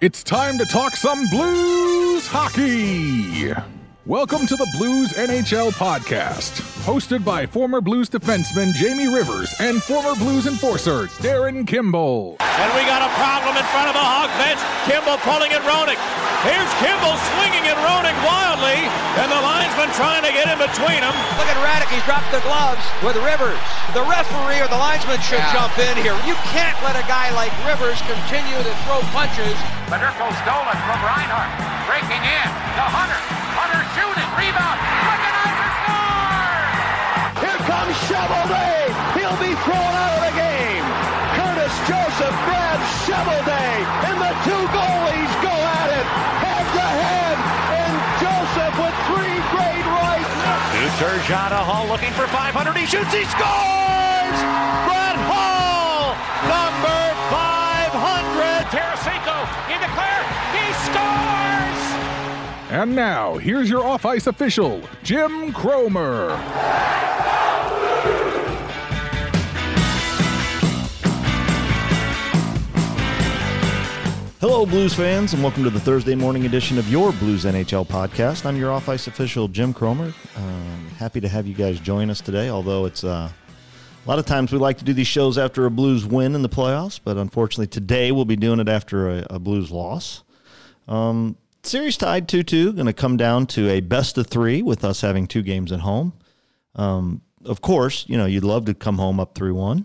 It's time to talk some Blues hockey. Welcome to the Blues NHL podcast, hosted by former Blues defenseman Jamie Rivers and former Blues enforcer Darren Kimball. And we got a problem in front of the Hawk bench. Kimball pulling at Roenick. Here's Kimball swinging at Roenick wildly, and the linesman trying to get in between them. Look at Radek, he's dropped the gloves with Rivers. The referee or the linesman should jump in here. You can't let a guy like Rivers continue to throw punches. Federico stolen from Reinhart, breaking in to Hunter. Hunter shooting, rebound, Wickenheiser scores! Here comes Shovelday, he'll be thrown out of the game. Curtis Joseph grabs Shovelday, and the two goalies go at it, head to head, and Joseph with three great rights. To Turgeon, Hall looking for 500, he shoots, he scores! Brett Hall, number 500! Tarasenko in the clear, he scores! And now, here's your off-ice official, Jim Cromer. Hello, Blues fans, and welcome to the Thursday morning edition of your Blues NHL podcast. I'm your off-ice official, Jim Cromer. Happy to have you guys join us today, although it's a lot of times we like to do these shows after a Blues win in the playoffs, but unfortunately today we'll be doing it after a Blues loss. Series tied 2-2, going to come down to a best of three with us having two games at home. Of course, you know, you'd love to come home up 3-1.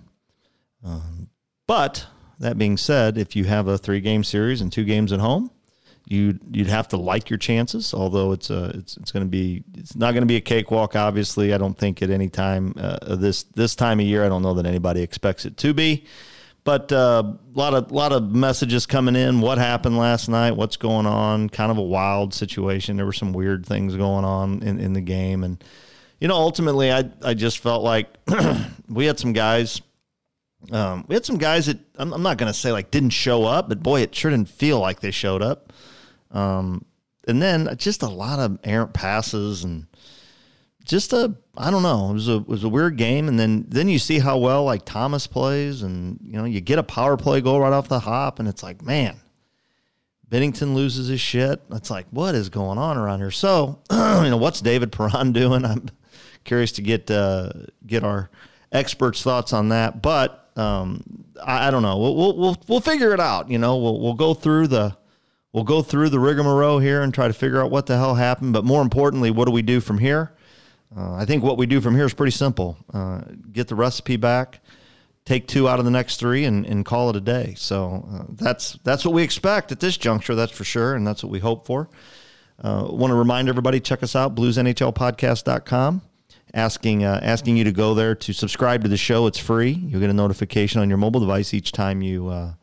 But that being said, if you have a 3-game series and 2 games at home, you'd have to like your chances. Although it's not going to be a cakewalk. Obviously, I don't think at any time this time of year, I don't know that anybody expects it to be. But a lot of messages coming in. What happened last night? What's going on? Kind of a wild situation. There were some weird things going on in the game, and you know, ultimately, I just felt like we had some guys. We had some guys that I'm not going to say like didn't show up, but boy, it sure didn't feel like they showed up. And then just a lot of errant passes and just I don't know. It was a weird game. And then you see how well like Thomas plays, and you know, you get a power play goal right off the hop, and it's like, man, Binnington loses his shit. It's like, what is going on around here? So, you know, what's David Perron doing? I'm curious to get our experts' thoughts on that. But I don't know. We'll figure it out. You know, we'll go through the rigmarole here and try to figure out what the hell happened. But more importantly, what do we do from here? I think what we do from here is pretty simple. Get the recipe back, take 2 out of the next 3, and call it a day. So that's what we expect at this juncture, that's for sure, and that's what we hope for. Want to remind everybody, check us out, bluesnhlpodcast.com. Asking you to go there to subscribe to the show. It's free. You'll get a notification on your mobile device each time we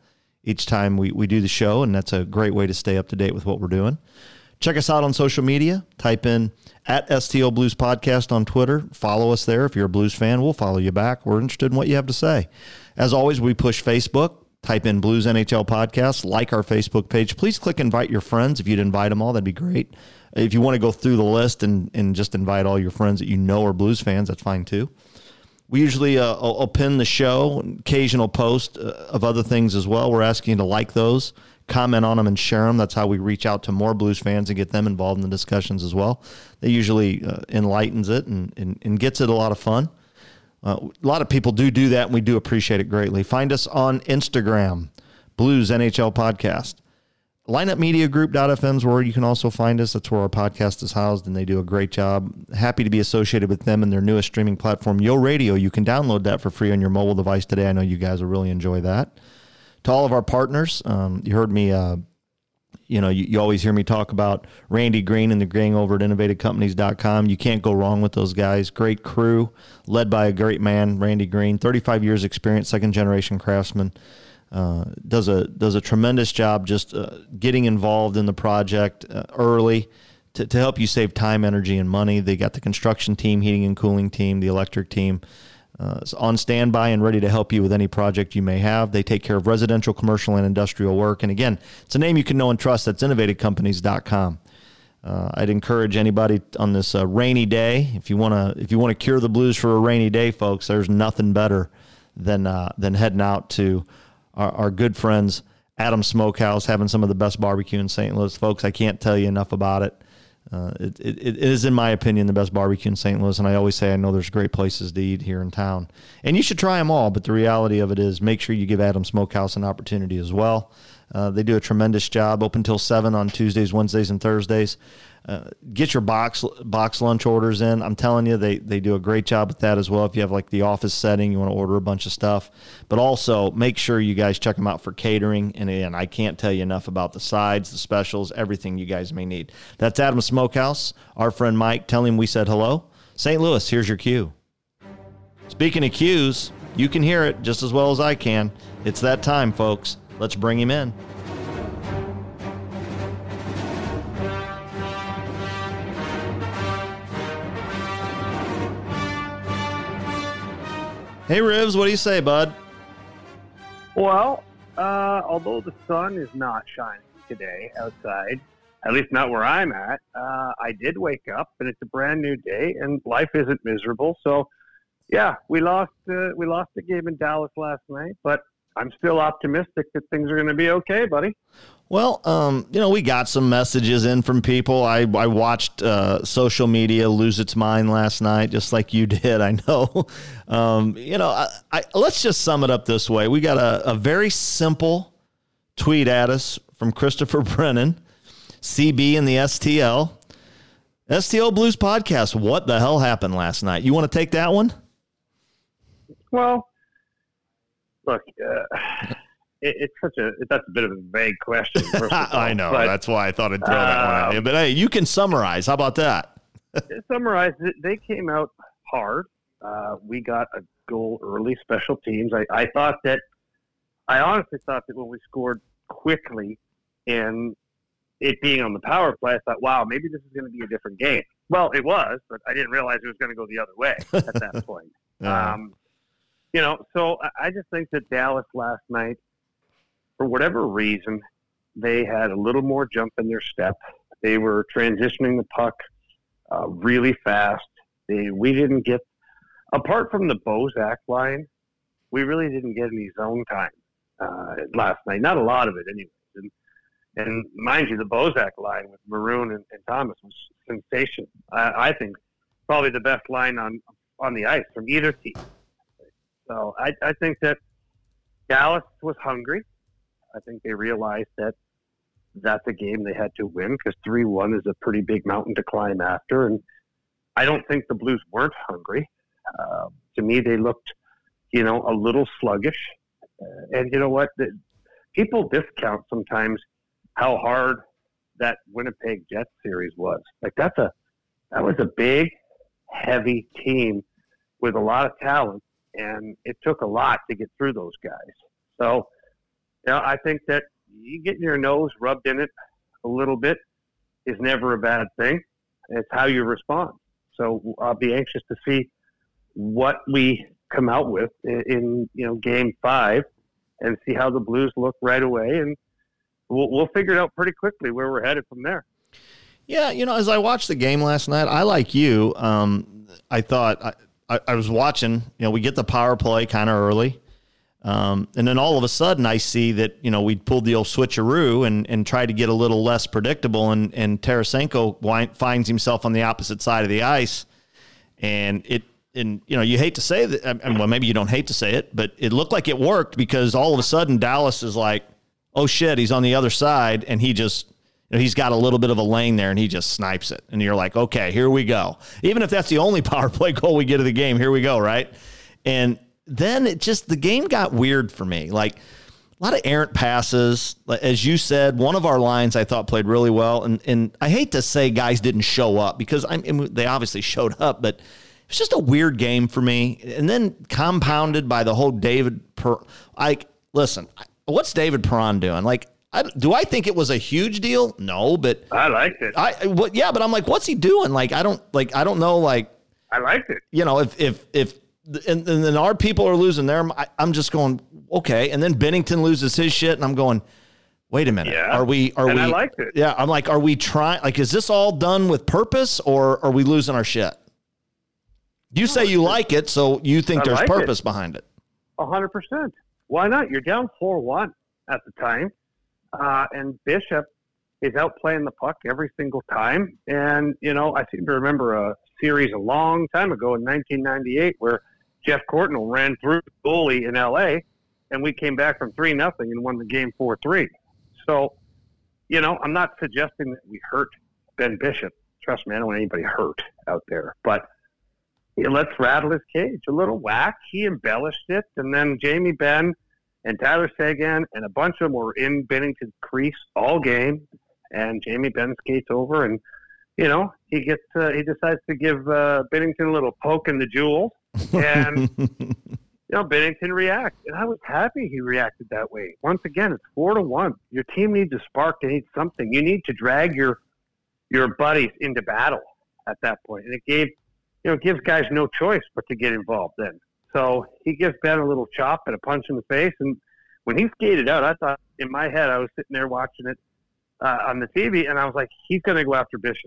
do the show, and that's a great way to stay up to date with what we're doing. Check us out on social media. Type in @STL Blues Podcast on Twitter. Follow us there. If you're a Blues fan, we'll follow you back. We're interested in what you have to say. As always, we push Facebook. Type in Blues NHL Podcast. Like our Facebook page. Please click invite your friends. If you'd invite them all, that'd be great. If you want to go through the list and just invite all your friends that you know are Blues fans, that's fine too. We usually I'll pin the show, occasional post of other things as well. We're asking you to like those, comment on them, and share them. That's how we reach out to more Blues fans and get them involved in the discussions as well. That usually enlightens it and gets it a lot of fun. A lot of people do that, and we do appreciate it greatly. Find us on Instagram, Blues NHL Podcast. LineupMediaGroup.fm is where you can also find us. That's where our podcast is housed, and they do a great job. Happy to be associated with them and their newest streaming platform, Yo Radio. You can download that for free on your mobile device today. I know you guys will really enjoy that. To all of our partners, you heard me, you always hear me talk about Randy Green and the gang over at InnovateCompanies.com. You can't go wrong with those guys. Great crew, led by a great man, Randy Green, 35 years experience, second-generation craftsman. Does a tremendous job just getting involved in the project early to help you save time, energy, and money. They got the construction team, heating and cooling team, the electric team on standby and ready to help you with any project you may have. They take care of residential, commercial, and industrial work. And again, it's a name you can know and trust. That's InnovateCompanies.com. I'd encourage anybody on this rainy day, if you want to cure the blues for a rainy day, folks, there's nothing better than heading out to our good friends Adams Smokehouse, having some of the best barbecue in St. Louis. Folks, I can't tell you enough about it. It is, in my opinion, the best barbecue in St. Louis, and I always say I know there's great places to eat here in town. And you should try them all, but the reality of it is make sure you give Adams Smokehouse an opportunity as well. They do a tremendous job, open till 7 on Tuesdays, Wednesdays, and Thursdays. Get your box lunch orders in. I'm telling you, they do a great job with that as well. If you have like the office setting, you want to order a bunch of stuff. But also make sure you guys check them out for catering. And again, I can't tell you enough about the sides, the specials, everything you guys may need. That's Adams Smokehouse. Our friend Mike, tell him we said hello. St. Louis, here's your cue. Speaking of cues, you can hear it just as well as I can. It's that time, folks. Let's bring him in. Hey, Rivs, what do you say, bud? Well, although the sun is not shining today outside, at least not where I'm at, I did wake up, and it's a brand new day, and life isn't miserable. So, yeah, we lost the game in Dallas last night, but I'm still optimistic that things are going to be okay, buddy. Well, we got some messages in from people. I watched social media lose its mind last night, just like you did. I know. Let's just sum it up this way. We got a very simple tweet at us from Christopher Brennan, CB in the STL. STL Blues Podcast, what the hell happened last night? You want to take that one? Well, look, that's a bit of a vague question. First of all, I know. That's why I thought I'd throw that one at you. But hey, you can summarize. How about that? Summarize it. They came out hard. We got a goal early, special teams. I honestly thought that when we scored quickly and it being on the power play, I thought, wow, maybe this is going to be a different game. Well, it was, but I didn't realize it was going to go the other way at that point. So I just think that Dallas last night, for whatever reason, they had a little more jump in their step. They were transitioning the puck really fast. We didn't get, apart from the Bozak line, we really didn't get any zone time last night. Not a lot of it anyways. And mind you, the Bozak line with Maroon and Thomas was sensational. I think probably the best line on the ice from either team. So I think that Dallas was hungry. I think they realized that that's a game they had to win because 3-1 is a pretty big mountain to climb after. And I don't think the Blues weren't hungry. To me, they looked, a little sluggish. And you know what? People discount sometimes how hard that Winnipeg Jets series was. Like that was a big, heavy team with a lot of talent, and it took a lot to get through those guys. So, I think that you getting your nose rubbed in it a little bit is never a bad thing. It's how you respond. So I'll be anxious to see what we come out with in Game 5 and see how the Blues look right away, and we'll figure it out pretty quickly where we're headed from there. Yeah, as I watched the game last night, I like you. I thought I was watching. We get the power play kind of early, and then all of a sudden I see that we pulled the old switcheroo and tried to get a little less predictable, and Tarasenko finds himself on the opposite side of the ice, and you hate to say that. Well, maybe you don't hate to say it, but it looked like it worked because all of a sudden Dallas is like, oh shit, he's on the other side, and he just, he's got a little bit of a lane there, and he just snipes it. And you're like, okay, here we go. Even if that's the only power play goal we get of the game, here we go, right? And then the game got weird for me. Like a lot of errant passes. As you said, one of our lines I thought played really well. And I hate to say guys didn't show up because they obviously showed up, but it was just a weird game for me. And then compounded by the whole listen, what's David Perron doing? Like, do I think it was a huge deal? No, but I liked it. Yeah, but I'm like, what's he doing? Like, I don't know. Like, I liked it. If then our people are losing their, I'm just going, okay. And then Bennington loses his shit, and I'm going, wait a minute. Yeah. Are we? I liked it. Yeah, I'm like, are we trying? Like, is this all done with purpose, or are we losing our shit? You say you like it, so you think there's purpose behind it. 100%. Why not? You're down 4-1 at the time. and Bishop is out playing the puck every single time. And, I seem to remember a series a long time ago in 1998 where Jeff Courtnall ran through the goalie in L.A., and we came back from 3-0 and won the game 4-3. So, I'm not suggesting that we hurt Ben Bishop. Trust me, I don't want anybody hurt out there. But let's rattle his cage. A little whack. He embellished it. And then Jamie Benn and Tyler Seguin and a bunch of them were in Binnington's crease all game. And Jamie Benn skates over and, he decides to give Binnington a little poke in the jewel. And, Binnington reacts. And I was happy he reacted that way. Once again, it's 4-1. Your team needs a spark. They need something. You need to drag your buddies into battle at that point. And it gives guys no choice but to get involved then. So he gives Ben a little chop and a punch in the face. And when he skated out, I thought in my head, I was sitting there watching it on the TV, and I was like, he's going to go after Bishop.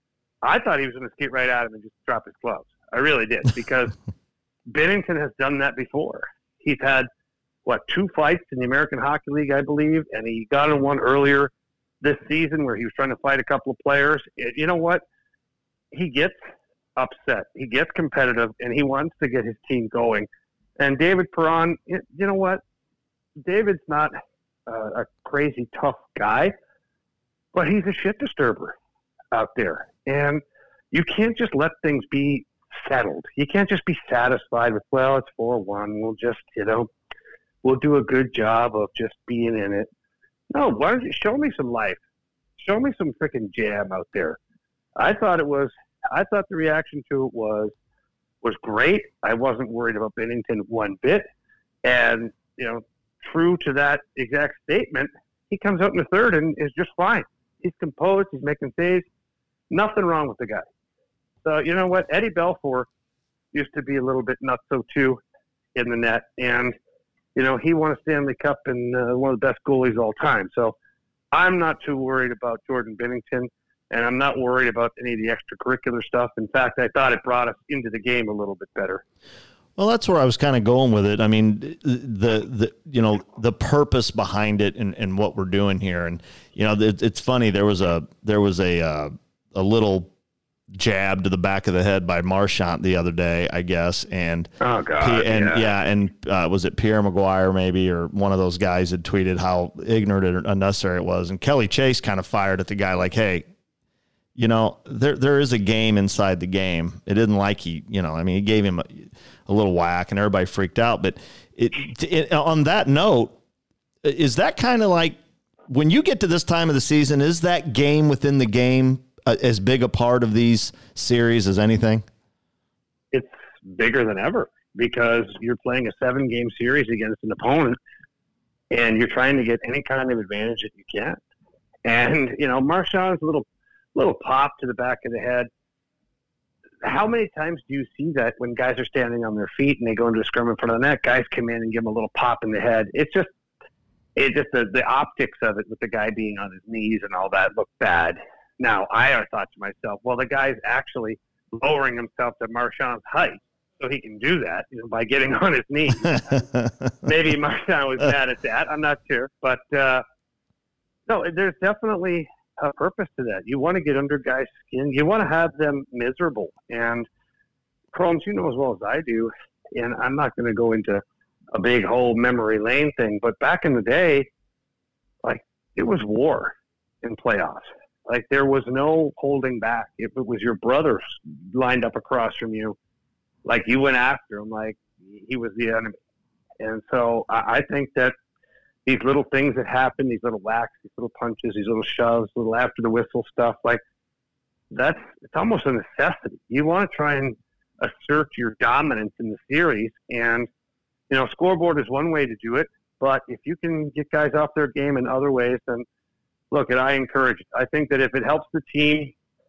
I thought he was going to skate right at him and just drop his gloves. I really did, because Binnington has done that before. He's had, 2 fights in the American Hockey League, I believe, and he got in one earlier this season where he was trying to fight a couple of players. You know what? He gets upset. He gets competitive, and he wants to get his team going. And David Perron, you know what? David's not a crazy tough guy, but he's a shit disturber out there. And you can't just let things be settled. You can't just be satisfied with, it's 4-1. We'll just, we'll do a good job of just being in it. No, why don't you show me some life? Show me some freaking jam out there. I thought the reaction to it was great. I wasn't worried about Binnington one bit. And, true to that exact statement, he comes out in the third and is just fine. He's composed. He's making saves. Nothing wrong with the guy. So, you know what? Eddie Belfour used to be a little bit nutso too in the net. And, he won a Stanley Cup and one of the best goalies of all time. So I'm not too worried about Jordan Binnington, and I'm not worried about any of the extracurricular stuff. In fact, I thought it brought us into the game a little bit better. Well, that's where I was kind of going with it. I mean, the purpose behind it and what we're doing here. And, it's funny. There was a little jab to the back of the head by Marchand the other day, I guess. And oh God, was it Pierre Maguire maybe, or one of those guys had tweeted how ignorant and unnecessary it was. And Kelly Chase kind of fired at the guy like, hey, there is a game inside the game. It didn't like he gave him a little whack and everybody freaked out. But on that note, is that kind of like when you get to this time of the season, is that game within the game as big a part of these series as anything? It's bigger than ever because you're playing a 7-game series against an opponent and you're trying to get any kind of advantage that you can. And, Marchand's a little pop to the back of the head. How many times do you see that when guys are standing on their feet and they go into a scrum in front of the net, guys come in and give them a little pop in the head? It's just the optics of it with the guy being on his knees and all that looked bad. Now, I thought to myself, well, the guy's actually lowering himself to Marchand's height, so he can do that by getting on his knees. Maybe Marchand was mad at that. I'm not sure. But, no, there's definitely a purpose to that. You want to get under guys' skin. You want to have them miserable. And, Cromes, you know as well as I do, and I'm not going to go into a big whole memory lane thing, but back in the day, it was war in playoffs. There was no holding back. If it was your brother lined up across from you, you went after him like he was the enemy. And so I think that these little things that happen, these little whacks, these little punches, these little shoves, little after the whistle stuff, it's almost a necessity. You want to try and assert your dominance in the series. And, scoreboard is one way to do it. But if you can get guys off their game in other ways, then look, and I encourage it. I think that if it helps the team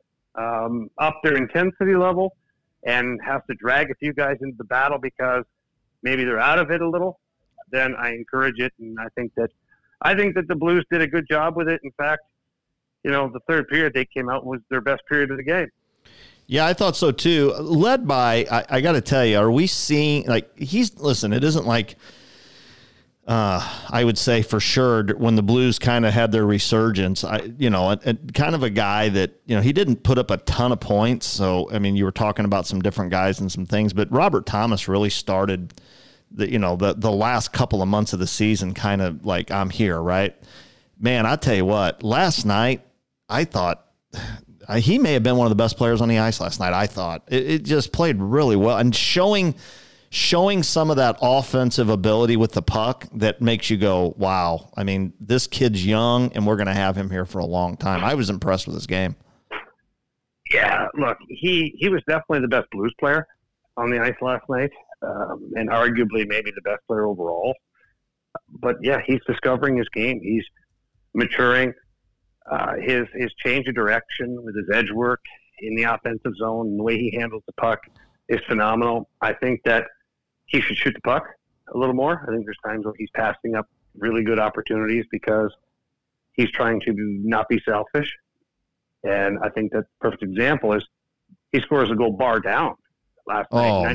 up their intensity level and has to drag a few guys into the battle because maybe they're out of it a little, then I encourage it. And I think that the Blues did a good job with it. In fact, the third period they came out was their best period of the game. Yeah, I thought so too. Led by, I got to tell you, are we seeing, it isn't like, I would say for sure when the Blues kind of had their resurgence, and kind of a guy that, he didn't put up a ton of points. So, I mean, you were talking about some different guys and some things, but Robert Thomas really started the last couple of months of the season kind of like, I'm here, right? Man, I tell you what, last night, I thought he may have been one of the best players on the ice last night. I thought it just played really well and showing some of that offensive ability with the puck that makes you go, wow. I mean, this kid's young, and we're going to have him here for a long time. I was impressed with his game. Yeah, look, he was definitely the best Blues player on the ice last night, and arguably maybe the best player overall. But, yeah, he's discovering his game. He's maturing. His change of direction with his edge work in the offensive zone and the way he handles the puck is phenomenal. I think that he should shoot the puck a little more. I think there's times when he's passing up really good opportunities because he's trying to not be selfish. And I think that perfect example is he scores a goal bar down last night. Oh,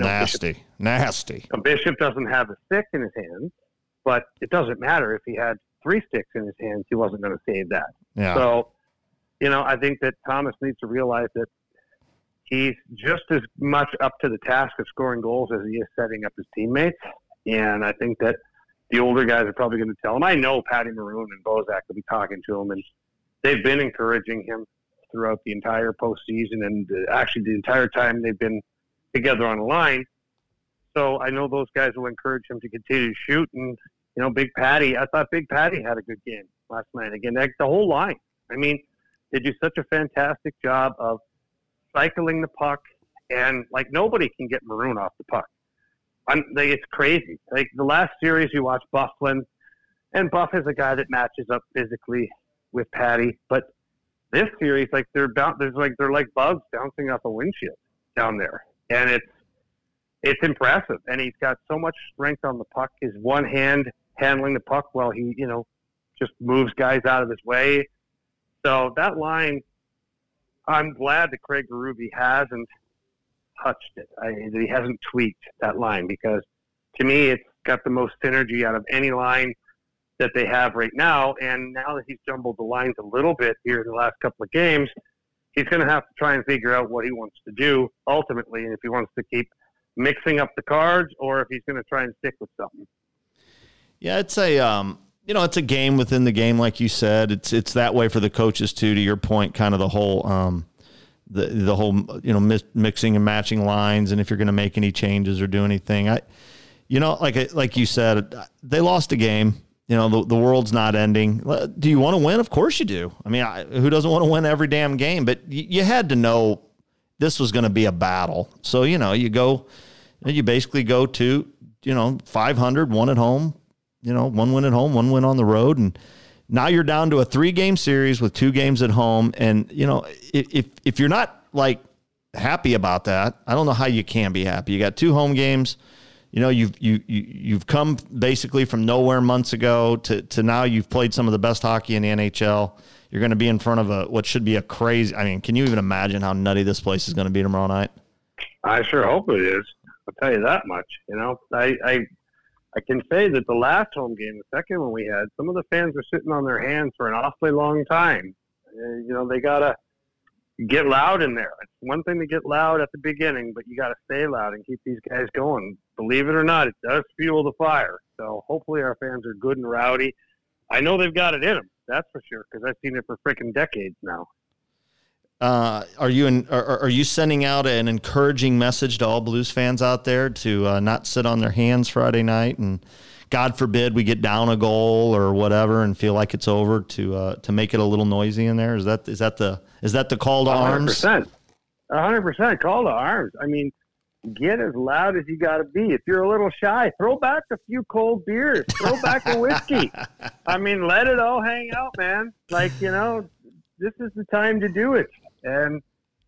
nasty. Bishop doesn't have a stick in his hand, but it doesn't matter. If he had 3 sticks in his hands, he wasn't going to save that. Yeah. So, I think that Thomas needs to realize that he's just as much up to the task of scoring goals as he is setting up his teammates. And I think that the older guys are probably going to tell him. I know Patty Maroon and Bozak will be talking to him, and they've been encouraging him throughout the entire postseason and actually the entire time they've been together on the line. So I know those guys will encourage him to continue to shoot. And, Big Patty, I thought Big Patty had a good game last night. Again, the whole line. I mean, they do such a fantastic job of cycling the puck, and nobody can get Maroon off the puck. It's crazy. Like the last series, you watch Bufflin, and Buff is a guy that matches up physically with Patty. But this series, they're like bugs bouncing off a windshield down there, and it's impressive. And he's got so much strength on the puck. His one hand handling the puck while he just moves guys out of his way. So that line, I'm glad that Craig Berube hasn't touched it. He hasn't tweaked that line because, to me, it's got the most synergy out of any line that they have right now. And now that he's jumbled the lines a little bit here in the last couple of games, he's going to have to try and figure out what he wants to do ultimately, and if he wants to keep mixing up the cards or if he's going to try and stick with something. Yeah, it's it's a game within the game, like you said. It's that way for the coaches too. To your point, kind of the whole the whole mixing and matching lines, and if you're going to make any changes or do anything, like you said, they lost a game. The world's not ending. Do you want to win? Of course you do. I mean, who doesn't want to win every damn game? But you had to know this was going to be a battle. So you basically go to 500, 1 at home. 1 win at home, 1 win on the road. And now you're down to a 3-game series with 2 games at home. And, if you're not happy about that, I don't know how you can be happy. You got 2 home games. You've come basically from nowhere months ago to now you've played some of the best hockey in the NHL. You're going to be in front of what should be a crazy, can you even imagine how nutty this place is going to be tomorrow night? I sure hope it is. I'll tell you that much. I can say that the last home game, the second one we had, some of the fans were sitting on their hands for an awfully long time. They got to get loud in there. It's one thing to get loud at the beginning, but you got to stay loud and keep these guys going. Believe it or not, it does fuel the fire. So hopefully our fans are good and rowdy. I know they've got it in them, that's for sure, because I've seen it for freaking decades now. Are you sending out an encouraging message to all Blues fans out there to not sit on their hands Friday night and, God forbid, we get down a goal or whatever and feel like it's over to make it a little noisy in there? Is that the call to arms? 100% call to arms. I mean, get as loud as you got to be. If you're a little shy, throw back a few cold beers, throw back a whiskey. Let it all hang out, man. This is the time to do it. And,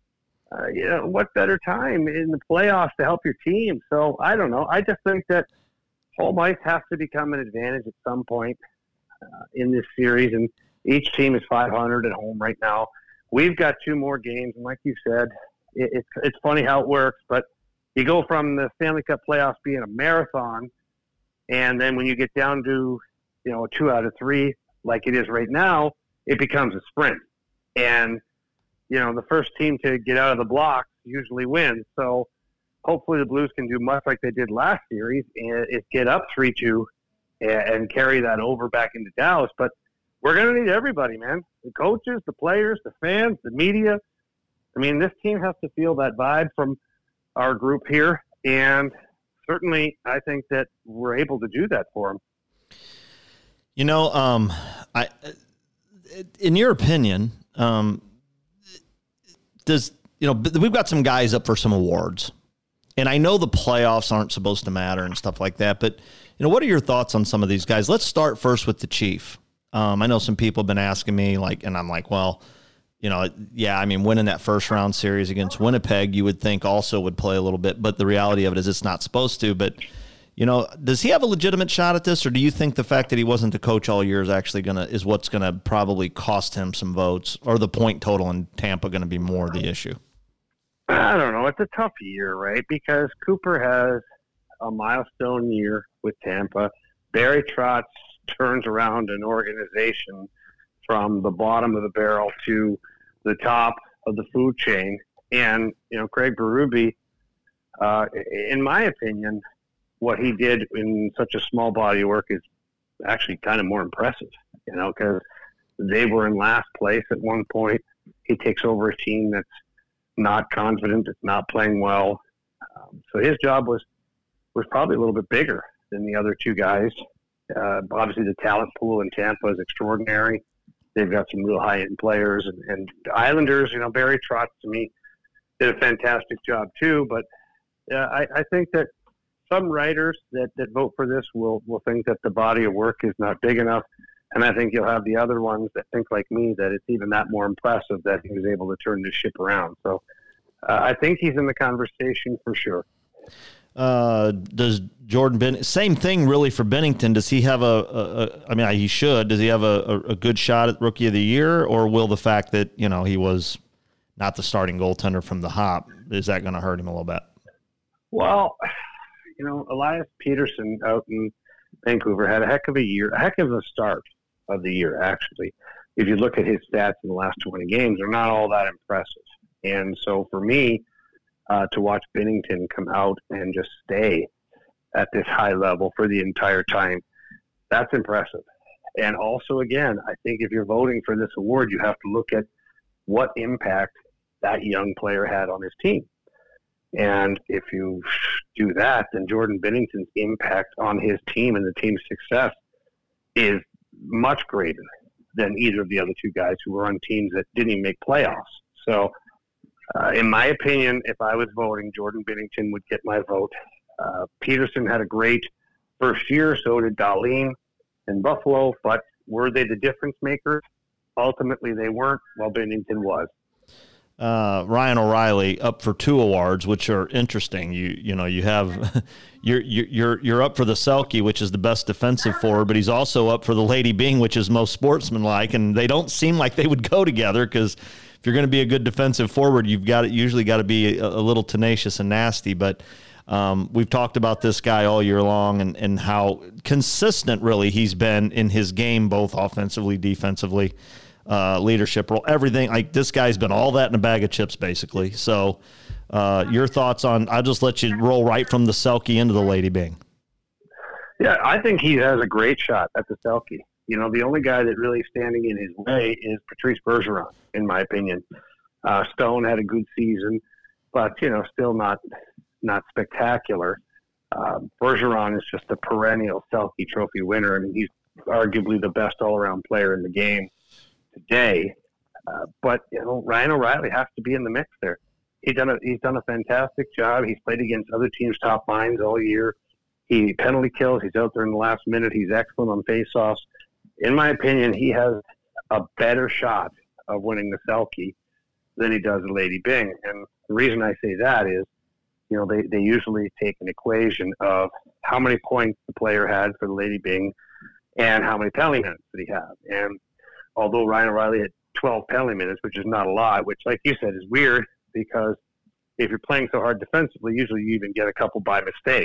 what better time in the playoffs to help your team? So I don't know. I just think that home ice has to become an advantage at some point in this series. And each team is 500 at home right now. We've got 2 more games. And like you said, it's funny how it works, but you go from the Stanley Cup playoffs being a marathon And then when you get down to, 2 out of 3, like it is right now, it becomes a sprint. And, the first team to get out of the block usually wins. So hopefully the Blues can do much like they did last series and get up 3-2 and carry that over back into Dallas. But we're going to need everybody, man. The coaches, the players, the fans, the media. I mean, this team has to feel that vibe from our group here. And certainly I think that we're able to do that for them. In your opinion, we've got some guys up for some awards, and I know the playoffs aren't supposed to matter and stuff like that, but what are your thoughts on some of these guys? Let's start first with the Chief. I know some people have been asking me, and I'm like, well, winning that first round series against Winnipeg, you would think also would play a little bit, but the reality of it is it's not supposed to. But, does he have a legitimate shot at this, or do you think the fact that he wasn't the coach all year is what's going to probably cost him some votes, or the point total in Tampa going to be more the issue? I don't know. It's a tough year, right? Because Cooper has a milestone year with Tampa. Barry Trotz turns around an organization from the bottom of the barrel to the top of the food chain. And, Craig Berube, in my opinion, what he did in such a small body of work is actually kind of more impressive, because they were in last place at one point. He takes over a team that's not confident, it's not playing well. So his job was probably a little bit bigger than the other two guys. Obviously, the talent pool in Tampa is extraordinary. They've got some real high-end players. And Islanders, Barry Trotz, to me, did a fantastic job too. But I think that some writers that vote for this will think that the body of work is not big enough. And I think you'll have the other ones that think like me that it's even that more impressive that he was able to turn this ship around. So I think he's in the conversation for sure. Does Jordan same thing really for Binnington? Does he have he should. Does he have a good shot at Rookie of the Year, or will the fact that, he was not the starting goaltender from the hop, is that going to hurt him a little bit? Well, Elias Peterson out in Vancouver had a heck of a year, a heck of a start of the year, actually. If you look at his stats in the last 20 games, they're not all that impressive. And so for me, to watch Binnington come out and just stay at this high level for the entire time, that's impressive. And also, again, I think if you're voting for this award, you have to look at what impact that young player had on his team. And if you do that, then Jordan Binnington's impact on his team and the team's success is much greater than either of the other two guys who were on teams that didn't even make playoffs. So, in my opinion, if I was voting, Jordan Binnington would get my vote. Peterson had a great first year, so did Dahlin in Buffalo, but were they the difference makers? Ultimately, they weren't, while Binnington was. Ryan O'Reilly up for 2 awards, which are interesting. You have you're up for the Selke, which is the best defensive forward, but he's also up for the Lady Byng, which is most sportsmanlike, and they don't seem like they would go together, because if you're going to be a good defensive forward, you've usually got to be a little tenacious and nasty. But we've talked about this guy all year long and how consistent really he's been in his game, both offensively, defensively. Leadership role, everything. Like, this guy's been all that in a bag of chips, basically. So your thoughts on, I'll just let you roll right from the Selke into the Lady Byng. Yeah, I think he has a great shot at the Selke. The only guy that really is standing in his way is Patrice Bergeron, in my opinion. Stone had a good season, but, still not spectacular. Bergeron is just a perennial Selke Trophy winner, and he's arguably the best all-around player in the game today, but Ryan O'Reilly has to be in the mix there. He's done a fantastic job. He's played against other teams' top lines all year. He penalty kills. He's out there in the last minute. He's excellent on faceoffs. In my opinion, he has a better shot of winning the Selke than he does the Lady Byng. And the reason I say that is, they usually take an equation of how many points the player had for the Lady Byng and how many penalty minutes did he have. And although Ryan O'Reilly had 12 penalty minutes, which is not a lot, which, like you said, is weird, because if you're playing so hard defensively, usually you even get a couple by mistake.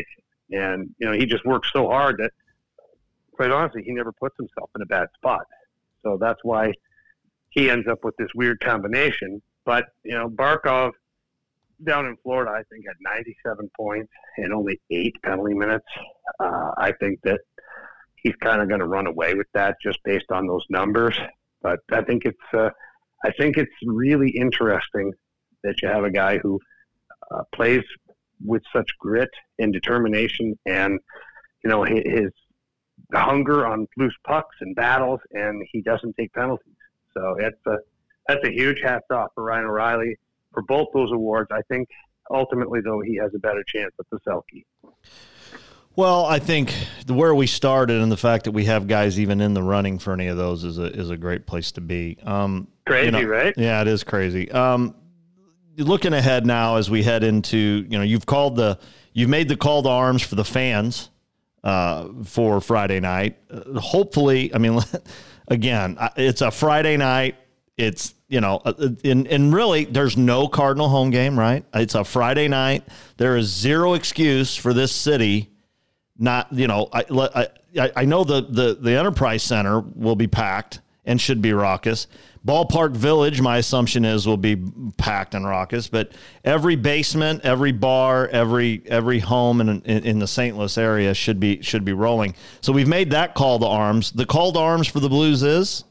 And, he just works so hard that, quite honestly, he never puts himself in a bad spot. So that's why he ends up with this weird combination. But, Barkov down in Florida, I think, had 97 points and only 8 penalty minutes. I think that he's kind of going to run away with that just based on those numbers. But I think it's really interesting that you have a guy who plays with such grit and determination, and his hunger on loose pucks and battles, and he doesn't take penalties. So that's a huge hats off for Ryan O'Reilly for both those awards. I think ultimately, though, he has a better chance at the Selke. Well, I think where we started and the fact that we have guys even in the running for any of those is a great place to be. Crazy, right? Yeah, it is crazy. Looking ahead now as we head into, you've made the call to arms for the fans for Friday night. Hopefully, again, it's a Friday night. It's, and really there's no Cardinal home game, right? It's a Friday night. There is zero excuse for this city. Not, I know the Enterprise Center will be packed and should be raucous. Ballpark Village, my assumption is, will be packed and raucous. But every basement, every bar, every home in the St. Louis area should be rolling. So we've made that call to arms. The call to arms for the Blues is?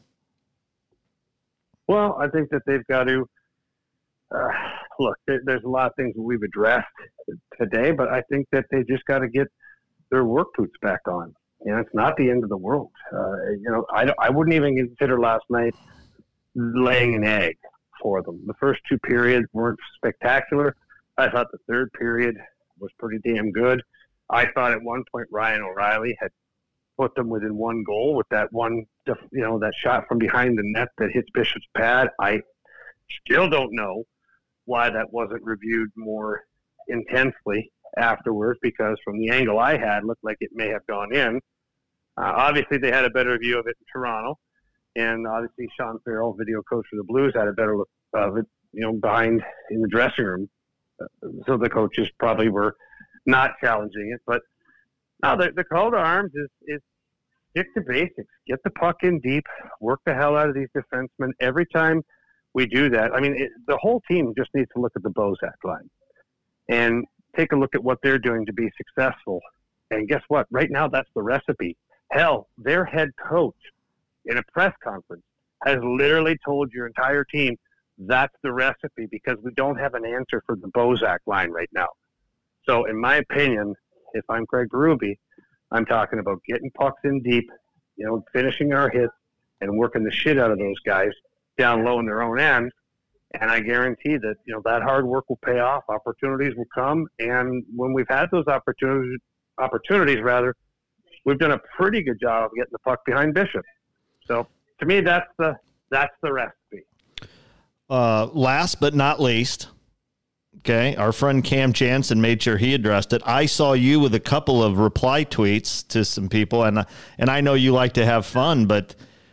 Well, I think that they've got to look. There's a lot of things that we've addressed today, but I think that they just got to get their work boots back on. It's not the end of the world. I wouldn't even consider last night laying an egg for them. The first 2 periods weren't spectacular. I thought the third period was pretty damn good. I thought at one point Ryan O'Reilly had put them within 1 goal with that one, that shot from behind the net that hits Bishop's pad. I still don't know why that wasn't reviewed more intensely afterwards, because from the angle I had, looked like it may have gone in. Obviously, they had a better view of it in Toronto, and obviously Sean Farrell, video coach for the Blues, had a better look of it, behind in the dressing room. So the coaches probably were not challenging it. But now the call to arms is stick to basics, get the puck in deep, work the hell out of these defensemen. Every time we do that, the whole team just needs to look at the Bozak line and take a look at what they're doing to be successful. And guess what? Right now, that's the recipe. Hell, their head coach in a press conference has literally told your entire team that's the recipe, because we don't have an answer for the Bozak line right now. So in my opinion, if I'm Craig Berube, I'm talking about getting pucks in deep, finishing our hits and working the shit out of those guys down low in their own end. And I guarantee that, that hard work will pay off. Opportunities will come. And when we've had those opportunities, we've done a pretty good job of getting the puck behind Bishop. So to me, that's the recipe. Last but not least, okay, our friend Cam Jansen made sure he addressed it. I saw you with a couple of reply tweets to some people, and I know you like to have fun, but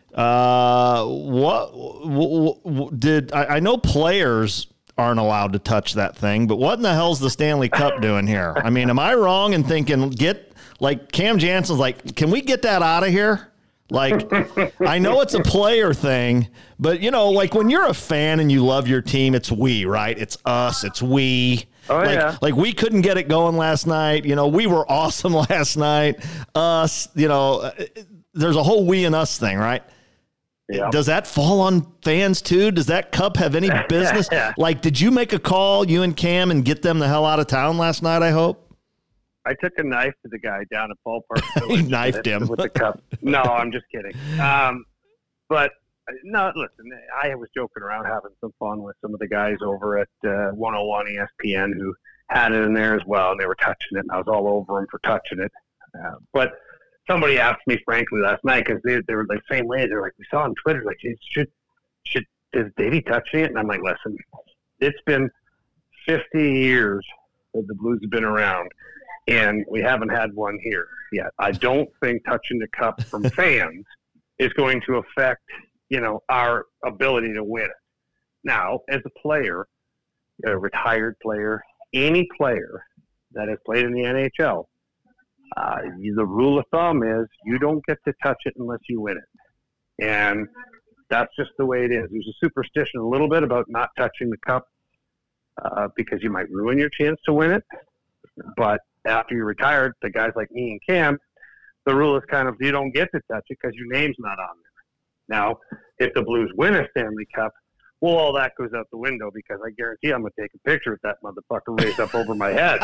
what did I know players aren't allowed to touch that thing, but what in the hell's the Stanley Cup doing here? Am I wrong in thinking Cam Jansen's like, can we get that out of here? I know it's a player thing, but when you're a fan and you love your team, it's we, right? It's us, it's we. Oh, yeah. We couldn't get it going last night. We were awesome last night. Us, there's a whole we and us thing, right? Yeah. Does that fall on fans too? Does that cup have any business? Yeah. Did you make a call, you and Cam, and get them the hell out of town last night, I hope? I took a knife to the guy down at Ballpark. You knifed him with the cup. No, I'm just kidding. But no, listen, I was joking around, having some fun with some of the guys over at 101 ESPN who had it in there as well, and they were touching it, and I was all over them for touching it. But somebody asked me, frankly, last night, because they were the same way. They're like, we saw on Twitter, is Davey touching it? And I'm like, listen, it's been 50 years that the Blues have been around, and we haven't had one here yet. I don't think touching the cup from fans is going to affect, our ability to win it. Now, as a player, a retired player, any player that has played in the NHL The rule of thumb is you don't get to touch it unless you win it. And that's just the way it is. There's a superstition a little bit about not touching the cup because you might ruin your chance to win it. But after you're retired, the guys like me and Cam, the rule is kind of you don't get to touch it because your name's not on there. Now, if the Blues win a Stanley Cup, well, all that goes out the window because I guarantee I'm going to take a picture with that motherfucker raised up over my head.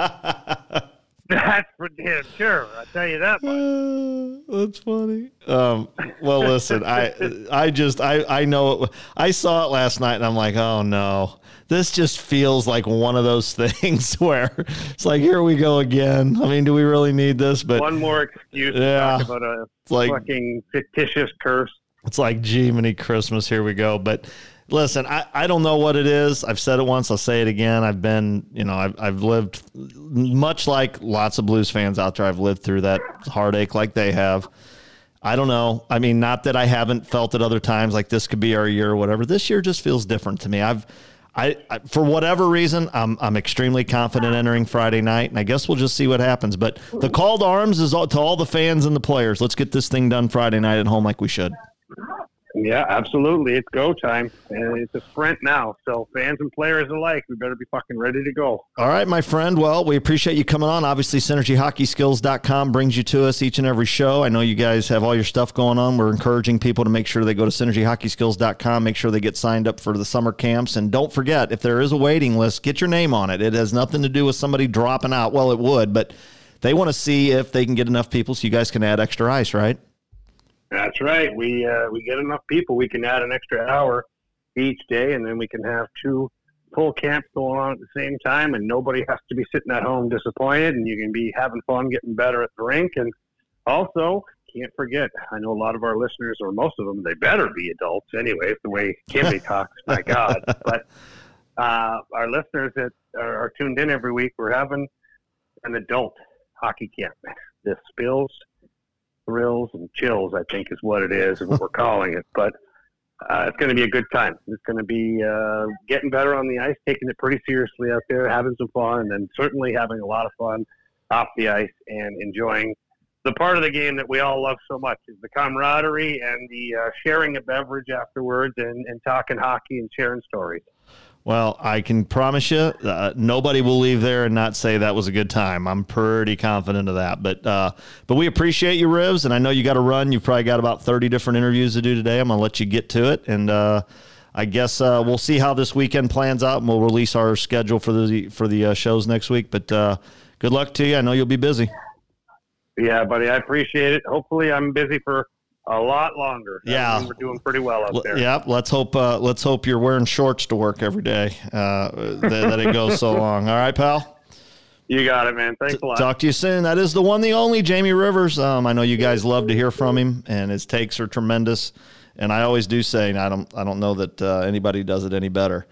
That's for damn sure. I'll tell you that much. That's funny. Well, listen, I know I saw it last night and I'm like, oh no, this just feels like one of those things where it's like, here we go again. I mean, do we really need this? But one more excuse to talk about a fucking fictitious curse. It's like, gee, many Christmas, here we go. But listen, I don't know what it is. I've said it once. I'll say it again. I've lived much like lots of Blues fans out there. I've lived through that heartache like they have. I don't know. I mean, not that I haven't felt it other times like this could be our year or whatever. This year just feels different to me. I for whatever reason, I'm extremely confident entering Friday night, and I guess we'll just see what happens. But the call to arms is to all the fans and the players. Let's get this thing done Friday night at home like we should. Yeah, absolutely. It's go time. And it's a sprint now. So fans and players alike, we better be fucking ready to go. All right, my friend. Well, we appreciate you coming on. Obviously, SynergyHockeySkills.com brings you to us each and every show. I know you guys have all your stuff going on. We're encouraging people to make sure they go to SynergyHockeySkills.com, make sure they get signed up for the summer camps. And don't forget, if there is a waiting list, get your name on it. It has nothing to do with somebody dropping out. Well, it would, but they want to see if they can get enough people so you guys can add extra ice, right? That's right. We get enough people, we can add an extra hour each day, and then we can have 2 full camps going on at the same time, and nobody has to be sitting at home disappointed, and you can be having fun, getting better at the rink. And also, can't forget, I know a lot of our listeners, or most of them, they better be adults anyway, the way Kimmy talks, my God. But our listeners that are tuned in every week, we're having an adult hockey camp. The Spills, Thrills, and Chills, I think is what it is and what we're calling it. But it's going to be a good time. It's going to be getting better on the ice, taking it pretty seriously out there, having some fun, and then certainly having a lot of fun off the ice and enjoying the part of the game that we all love so much, is the camaraderie and the sharing a beverage afterwards and talking hockey and sharing stories. Well, I can promise you nobody will leave there and not say that was a good time. I'm pretty confident of that. But we appreciate you, Rivs, and I know you got to run. You've probably got about 30 different interviews to do today. I'm going to let you get to it, and I guess we'll see how this weekend plans out, and we'll release our schedule for the shows next week. But good luck to you. I know you'll be busy. Yeah, buddy, I appreciate it. Hopefully I'm busy for a lot longer. Yeah, we're doing pretty well out there. Yeah, let's hope you're wearing shorts to work every day. That it goes so long. All right, pal. You got it, man. Thanks a lot. Talk to you soon. That is the one, the only Jamie Rivers. I know you guys love to hear from him, and his takes are tremendous. And I always do say, and I don't know that anybody does it any better.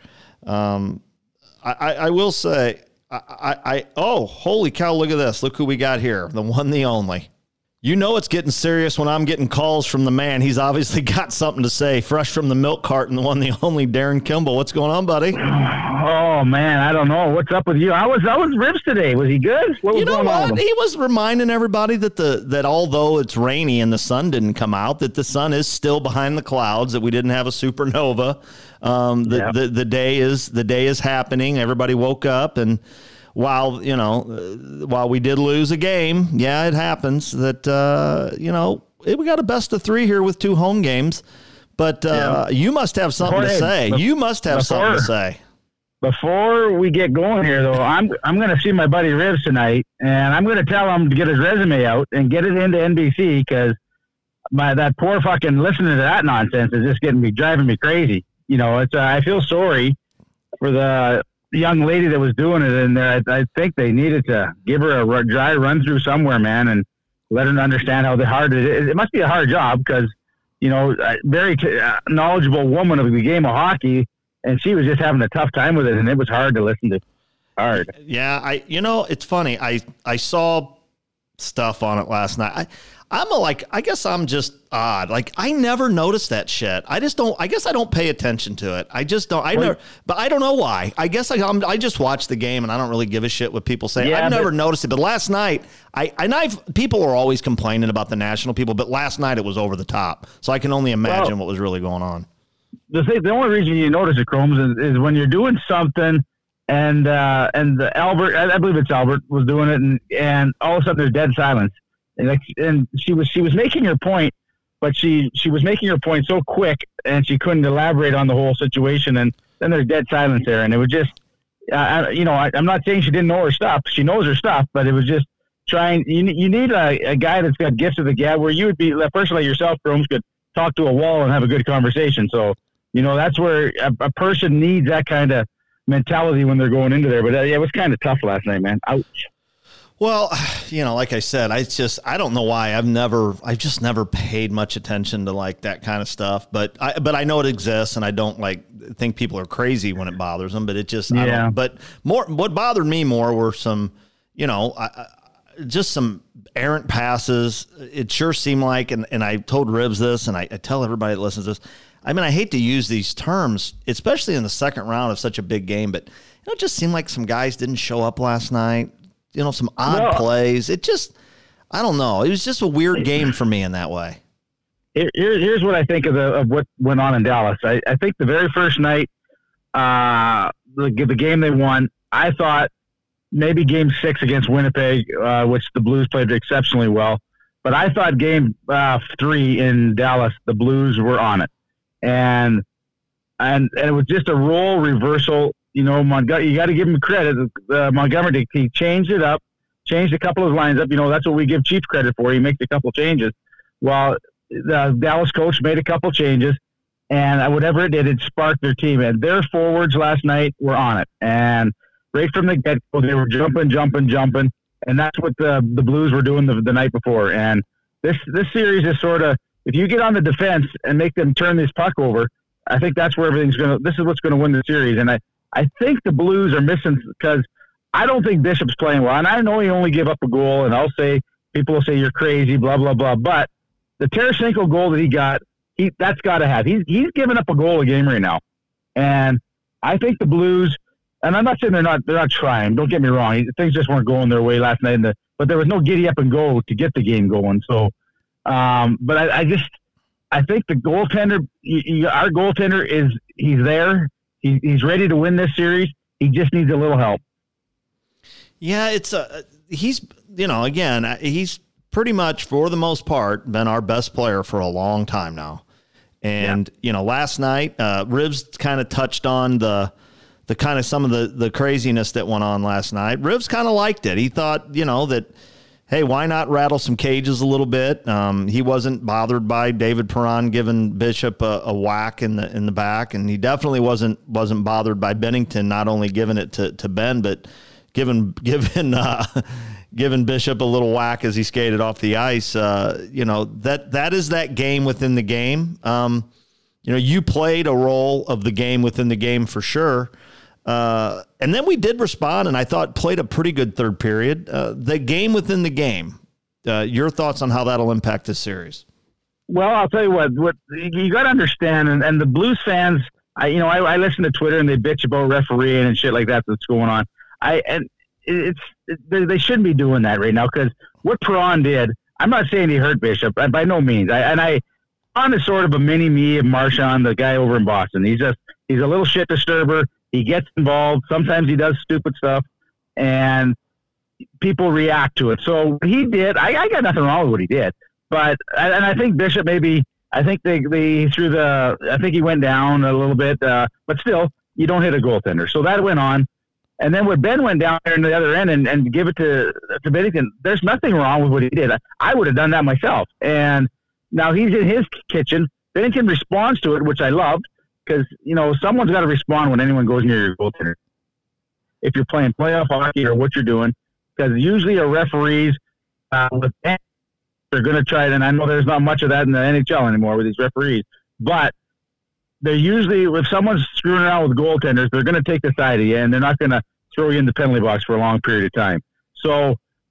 I will say, oh, holy cow! Look at this. Look who we got here. The one, the only. You know it's getting serious when I'm getting calls from the man. He's obviously got something to say. Fresh from the milk carton, the one, the only Darren Kimball. What's going on, buddy? Oh, man, I don't know. What's up with you? I was Ribs today. Was he good? What was going on with him? He was reminding everybody that although it's rainy and the sun didn't come out, that the sun is still behind the clouds, that we didn't have a supernova. The day is happening. Everybody woke up, and while we did lose a game, yeah, it happens that, we got a best of 3 here with 2 home games, but you must have something to say. You must have something to say. Before we get going here, though, I'm going to see my buddy Rivs tonight, and I'm going to tell him to get his resume out and get it into NBC, because that poor fucking listening to that nonsense is just driving me crazy. I feel sorry for the young lady that was doing it, and I think they needed to give her a dry run through somewhere, man, and let her understand how hard it is. It must be a hard job because, a very knowledgeable woman of the game of hockey, and she was just having a tough time with it, and it was hard to listen to. Hard. Yeah, it's funny. I saw stuff on it last night. I guess I'm just odd. Like, I never noticed that shit. I guess I don't pay attention to it. I just don't. But I don't know why. I guess I just watch the game and I don't really give a shit what people say. I've never noticed it. But last night, people are always complaining about the national people, but last night it was over the top. So I can only imagine what was really going on. The only reason you notice it, Chromes, is when you're doing something and Albert, I believe it's Albert, was doing it, and all of a sudden there's dead silence. And she was making her point, but she was making her point so quick, and she couldn't elaborate on the whole situation. And then there's dead silence there, and it was just, I'm not saying she didn't know her stuff. She knows her stuff, but it was just trying. You need a guy that's got gifts of the gab, where you would be a person like yourself, Grooms, could talk to a wall and have a good conversation. So that's where a person needs that kind of mentality when they're going into there. But it was kind of tough last night, man. Ouch. Well, like I said, I don't know why I've just never paid much attention to like that kind of stuff, but I know it exists, and I don't think people are crazy when it bothers them, but it just, I don't, but what bothered me more were some, just some errant passes. It sure seemed like, and I told Ribs this, and I tell everybody that listens to this, I mean, I hate to use these terms, especially in the second round of such a big game, but it just seemed like some guys didn't show up last night. Some odd plays. It just, I don't know. It was just a weird game for me in that way. Here's what I think of what went on in Dallas. I think the very first night, the game they won, I thought maybe game 6 against Winnipeg, which the Blues played exceptionally well. But I thought game 3 in Dallas, the Blues were on it. And it was just a role reversal. You got to give him credit. Montgomery, he changed it up, changed a couple of lines up. That's what we give Chief credit for. He makes a couple changes. Well, the Dallas coach made a couple changes, and whatever it did, it sparked their team. And their forwards last night were on it. And right from the get-go, they were jumping. And that's what the Blues were doing the night before. And this series is sort of, if you get on the defense and make them turn this puck over, I think that's where this is what's going to win the series. And I think the Blues are missing, because I don't think Bishop's playing well. And I know he only gave up a goal, and people will say you're crazy, blah, blah, blah. But the Tarasenko goal that he got, that's got to have. He's giving up a goal a game right now. And I think the Blues, and I'm not saying they're not trying. Don't get me wrong. Things just weren't going their way last night. But there was no giddy up and go to get the game going. So, but I think the goaltender, our goaltender he's there. He's ready to win this series. He just needs a little help. Yeah, he's pretty much, for the most part, been our best player for a long time now. And, last night, Rivs kind of touched on the kind of some of the craziness that went on last night. Rivs kind of liked it. He thought, that, hey, why not rattle some cages a little bit? He wasn't bothered by David Perron giving Bishop a whack in the back, and he definitely wasn't bothered by Binnington not only giving it to Ben, but giving Bishop a little whack as he skated off the ice. That is that game within the game. You played a role of the game within the game for sure. And then we did respond, and I thought played a pretty good third period. The game within the game. Your thoughts on how that'll impact this series? Well, I'll tell you what you got to understand, and the Blues fans, I listen to Twitter and they bitch about refereeing and shit like that that's going on. They shouldn't be doing that right now, because what Perron did, I'm not saying he hurt Bishop, by no means. Perron is sort of a mini me of Marchand, the guy over in Boston. He's a little shit disturber. He gets involved. Sometimes he does stupid stuff, and people react to it. So what he did, I got nothing wrong with what he did. But I think Bishop I think he went down a little bit, but still, you don't hit a goaltender. So that went on. And then when Ben went down there in the other end and give it to Binnington, there's nothing wrong with what he did. I would have done that myself. And now he's in his kitchen. Binnington responds to it, which I loved. Because, someone's got to respond when anyone goes near your goaltender. If you're playing playoff hockey or what you're doing. Because usually a referees, they're going to try it. And I know there's not much of that in the NHL anymore with these referees. But they're usually, if someone's screwing around with goaltenders, they're going to take the side of you. And they're not going to throw you in the penalty box for a long period of time. So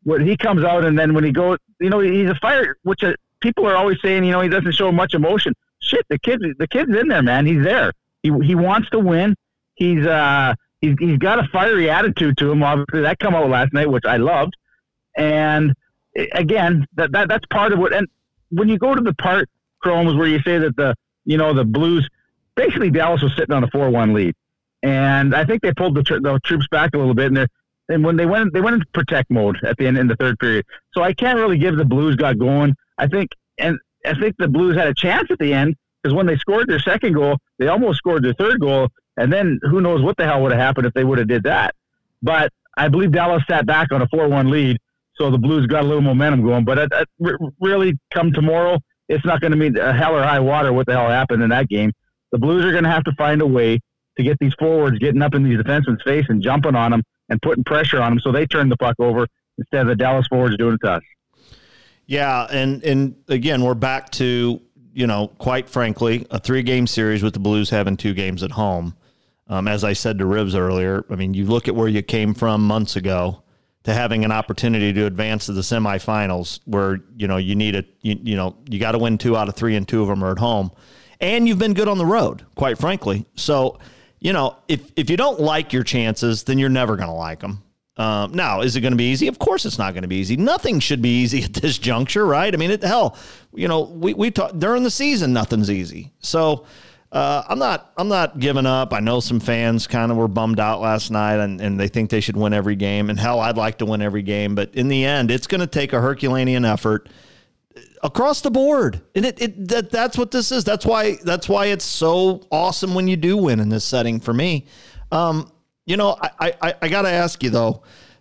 what he comes out and then when he goes, he's a fire, which people are always saying, he doesn't show much emotion. Shit, the kid's in there, man. He's there. He wants to win. He's got a fiery attitude to him. Obviously, that come out last night, which I loved. And again, that's part of what. And when you go to the part, Chromes, where you say that the Blues, basically Dallas was sitting on a 4-1 lead, and I think they pulled the troops back a little bit, and when they went into protect mode at the end in the third period. So I can't really give the Blues got going. I think the Blues had a chance at the end because when they scored their second goal, they almost scored their third goal, and then who knows what the hell would have happened if they would have did that. But I believe Dallas sat back on a 4-1 lead, so the Blues got a little momentum going. But really, come tomorrow, it's not going to mean a hell or high water what the hell happened in that game. The Blues are going to have to find a way to get these forwards getting up in these defensemen's face and jumping on them and putting pressure on them so they turn the puck over instead of the Dallas forwards doing it to us. Yeah, and again, we're back to, quite frankly, a 3-game series with the Blues having 2 games at home. As I said to Rivs earlier, I mean, you look at where you came from months ago to having an opportunity to advance to the semifinals where, you need you got to win 2 out of 3 and 2 of them are at home. And you've been good on the road, quite frankly. So, if you don't like your chances, then you're never going to like them. Now, is it going to be easy? Of course it's not going to be easy. Nothing should be easy at this juncture, right? I mean, we talk during the season, nothing's easy. So I'm not giving up. I know some fans kind of were bummed out last night and they think they should win every game. And hell, I'd like to win every game. But in the end, it's going to take a Herculean effort across the board. And that's what this is. That's why it's so awesome when you do win in this setting for me. I got to ask you though,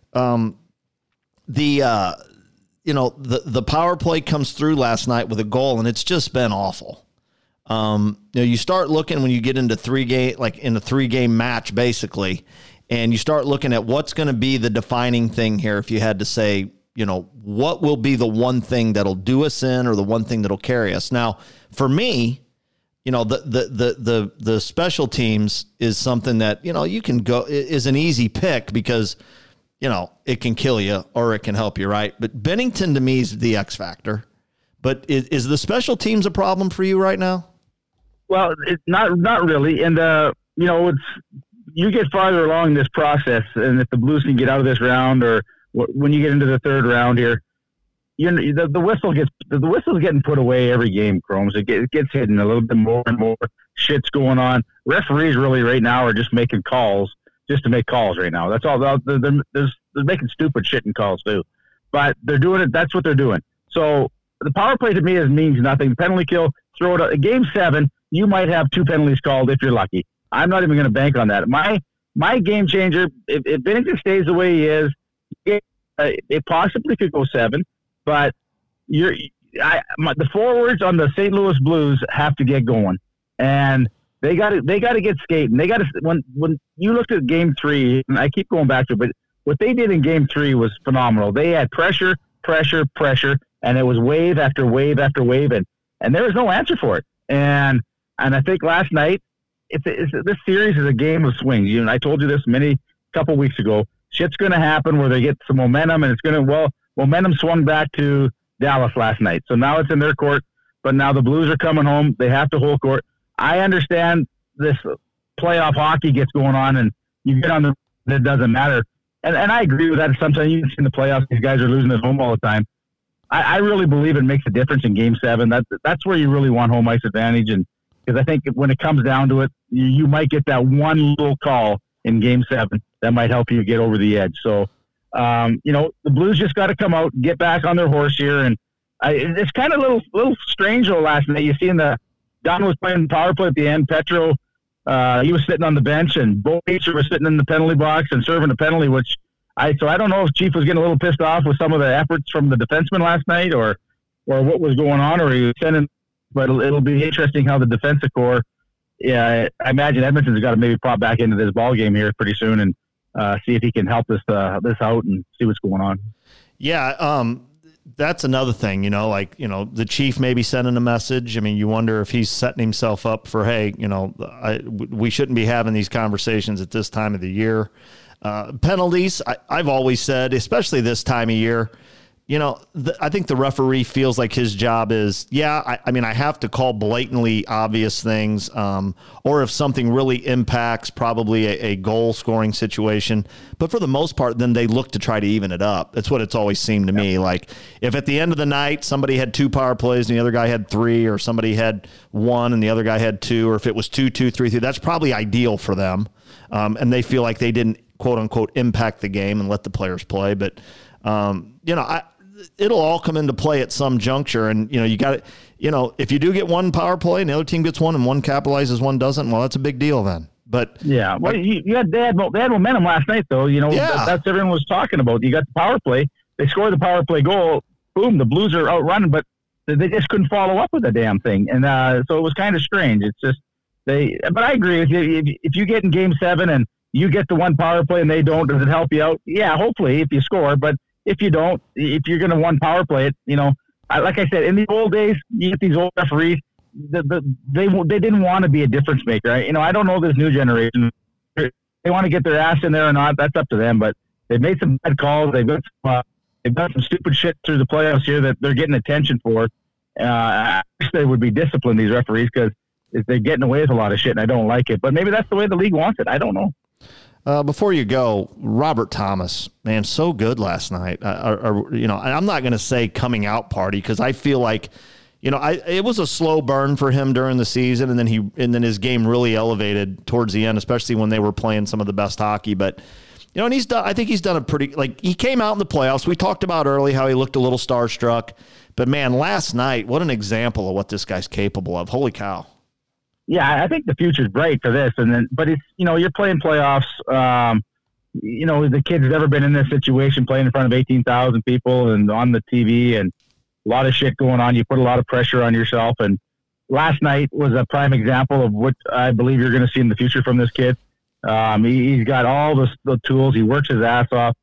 the power play comes through last night with a goal and it's just been awful. You start looking when you get into 3-game match basically, and you start looking at what's going to be the defining thing here. If you had to say, what will be the one thing that'll do us in or the one thing that'll carry us? Now, for me, the special teams is something that, you can go is an easy pick because, it can kill you or it can help you, right? But Binnington to me is the X factor. But is the special teams a problem for you right now? Well, it's not really. And, you get farther along this process, and if the Blues can get out of this round or when you get into the third round here, the whistle's getting put away every game, Chromes. It gets hidden a little bit more and more. Shit's going on. Referees really right now are just making calls just to make calls right now. That's all. They're making stupid shit in calls too. But they're doing it. That's what they're doing. So the power play to me means nothing. Penalty kill, throw it out. Game 7, you might have 2 penalties called if you're lucky. I'm not even going to bank on that. My game changer, if Binnington stays the way he is, it possibly could go 7. But the forwards on the St. Louis Blues have to get going, and they got to get skating. They got to when you looked at Game 3, and I keep going back to it, but what they did in Game 3 was phenomenal. They had pressure, and it was wave after wave after wave, and there was no answer for it. And I think last night, this series is a game of swings. I told you this couple weeks ago. Shit's going to happen where they get some momentum, and momentum swung back to Dallas last night. So now it's in their court, but now the Blues are coming home. They have to hold court. I understand this playoff hockey gets going on, and you get on it doesn't matter. And I agree with that. Sometimes you can see in the playoffs, these guys are losing at home all the time. I really believe it makes a difference in Game 7. That's where you really want home ice advantage, and because I think when it comes down to it, you might get that one little call in Game 7 that might help you get over the edge. So, the Blues just got to come out, get back on their horse here, and it's kind of a little strange though. Last night, you seen Don was playing power play at the end. Petro, he was sitting on the bench, and Bo Beecher was sitting in the penalty box and serving a penalty. I don't know if Chief was getting a little pissed off with some of the efforts from the defenseman last night, or what was going on, or he was sending. But it'll be interesting how the defensive core. Yeah, I imagine Edmonton's got to maybe pop back into this ball game here pretty soon and see if he can help this out and see what's going on. Yeah, that's another thing. The Chief maybe sending a message. I mean, you wonder if he's setting himself up for, hey, we shouldn't be having these conversations at this time of the year. Penalties, I've always said, especially this time of year, I think the referee feels like his job is, I mean, I have to call blatantly obvious things, or if something really impacts probably a goal scoring situation. But for the most part, then they look to try to even it up. That's what it's always seemed to me. Like if at the end of the night, somebody had 2 power plays and the other guy had 3, or somebody had 1 and the other guy had 2, or if it was 2-2, 3-3, that's probably ideal for them. And they feel like they didn't, quote unquote, impact the game and let the players play. But, it'll all come into play at some juncture. And, you got to, if you do get 1 power play and the other team gets 1 and one capitalizes, 1 doesn't, well, that's a big deal then. But yeah, well, they had momentum last night, though. That's what everyone was talking about. You got the power play. They score the power play goal. Boom, the Blues are outrunning, but they just couldn't follow up with the damn thing. And so it was kind of strange. It's just but I agree with you. If you get in Game 7 and you get the 1 power play and they don't, does it help you out? Yeah, hopefully if you score, but if you don't, if you're going to 1 power play it, like I said, in the old days, you get these old referees, they didn't want to be a difference maker. I don't know this new generation. They want to get their ass in there or not. That's up to them. But they've made some bad calls. They've done some stupid shit through the playoffs here that they're getting attention for. I wish they would be disciplined, these referees, because they're getting away with a lot of shit, and I don't like it. But maybe that's the way the league wants it. I don't know. Before you go, Robert Thomas, man, so good last night. I'm not going to say coming out party, because I feel like, it was a slow burn for him during the season, and then his game really elevated towards the end, especially when they were playing some of the best hockey. But and I think he's done a pretty, he came out in the playoffs. We talked about early how he looked a little starstruck, but man, last night, what an example of what this guy's capable of. Holy cow. Yeah, I think the future's bright for this. But it's, you're playing playoffs. The kid's never been in this situation, playing in front of 18,000 people and on the TV, and a lot of shit going on. You put a lot of pressure on yourself. And last night was a prime example of what I believe you're going to see in the future from this kid. He's got all the tools. He works his ass off.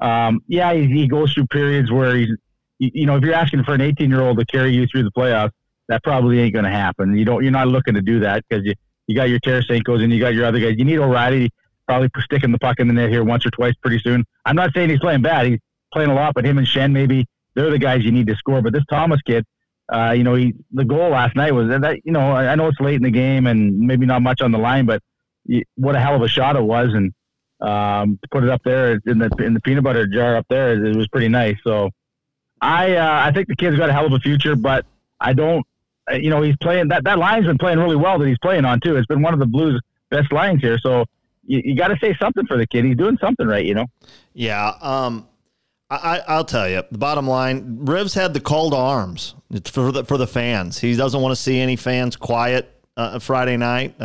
He goes through periods where he's, if you're asking for an 18-year-old to carry you through the playoffs, that probably ain't going to happen. You're not looking to do that, because you got your Tarasenko's and you got your other guys. You need O'Reilly probably sticking the puck in the net here once or twice pretty soon. I'm not saying he's playing bad. He's playing a lot, but him and Shen, maybe they're the guys you need to score. But this Thomas kid, the goal last night was that, I know it's late in the game and maybe not much on the line, but what a hell of a shot it was. And to put it up there in the peanut butter jar up there, it was pretty nice. So I think the kid's got a hell of a future, but I don't, he's playing that line's been playing really well that he's playing on too. It's been one of the Blues' best lines here. So you got to say something for the kid. He's doing something right, Yeah. I'll tell you, the bottom line, Rivs had the call to arms. It's for the fans. He doesn't want to see any fans quiet Friday night.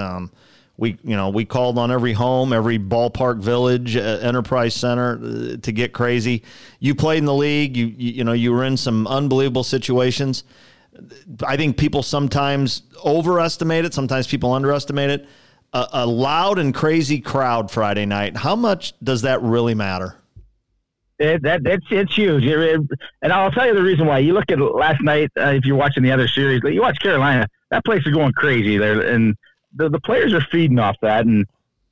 We called on every home, every ballpark village, Enterprise Center to get crazy. You played in the league. You were in some unbelievable situations. I think people sometimes overestimate it. Sometimes people underestimate it. A loud and crazy crowd Friday night. How much does that really matter? It's huge. And I'll tell you the reason why. You look at last night, if you're watching the other series, you watch Carolina, that place is going crazy there. And the players are feeding off that. And,